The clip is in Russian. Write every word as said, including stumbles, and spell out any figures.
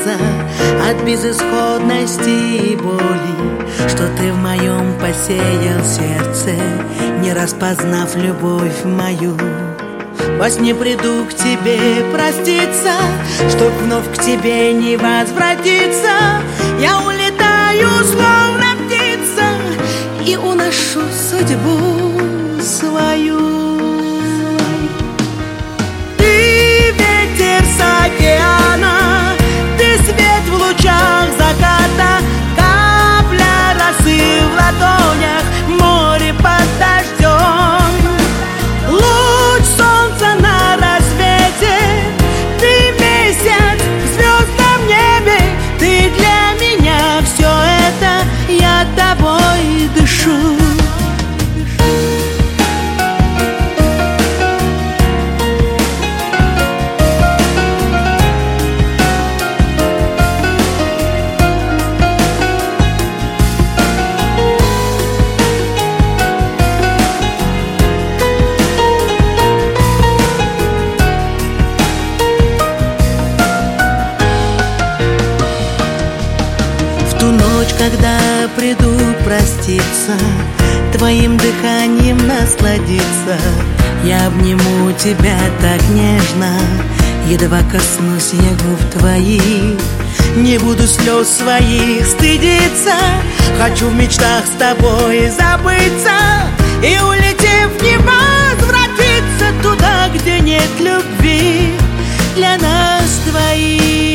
томиться от безысходности и боли, что ты в моем посеял сердце, не распознав любовь мою. Во сне приду к тебе проститься, чтоб вновь к тебе не возвратиться. Я улетаю, словно птица, и уношу судьбу свою. Ты ветер с океана, ты свет в лучах заката, капля росы в ладонях, море под дождем, луч солнца на рассвете, ты месяц в звездном небе, ты для меня все это, я тобой дышу. Когда приду проститься, твоим дыханием насладиться, я обниму тебя так нежно, едва коснусь я губ твоих. Не буду слез своих стыдиться, хочу в мечтах с тобой забыться и, улетев, не возвратиться туда, где нет любви для нас двоих.